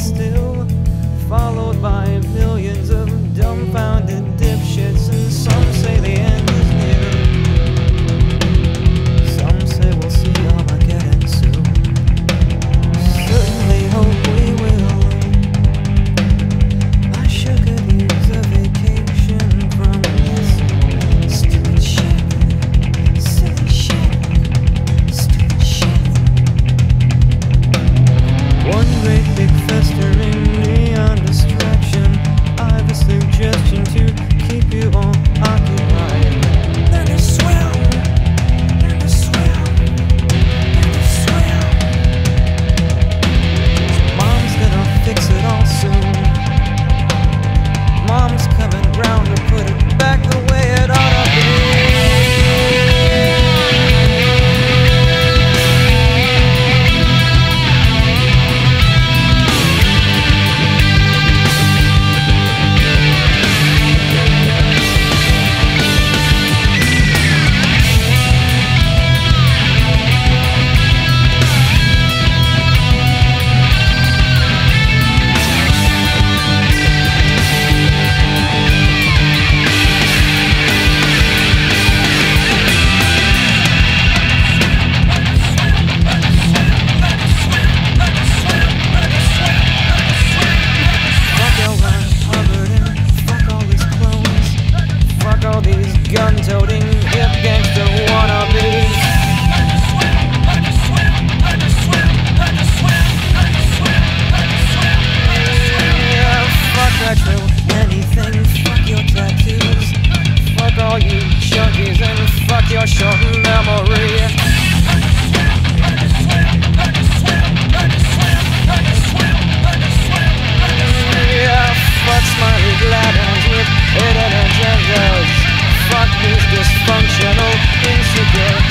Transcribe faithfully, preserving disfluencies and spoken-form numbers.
still, followed by millions of dumbfounded dipshits, and some say the end is near. Some say we'll see Armageddon soon. Certainly hope we will. I sure could use a vacation from this stupid shit, silly shit, stupid shit. One great big festering neon distraction. I've a suggestion to keep you all occupied. Learn to swim, learn to swim, learn to swim. Mom's gonna fix it all soon. Mom's coming round to put it back the way it ought to be. All these gun-toting hip gangster wannabes. Yeah, fuck retro anything, fuck your tattoos, fuck all you junkies, and fuck your short memory. Yeah, fuck smiley glad-hands with hidden agendas. Fuck these dysfunctional, insecure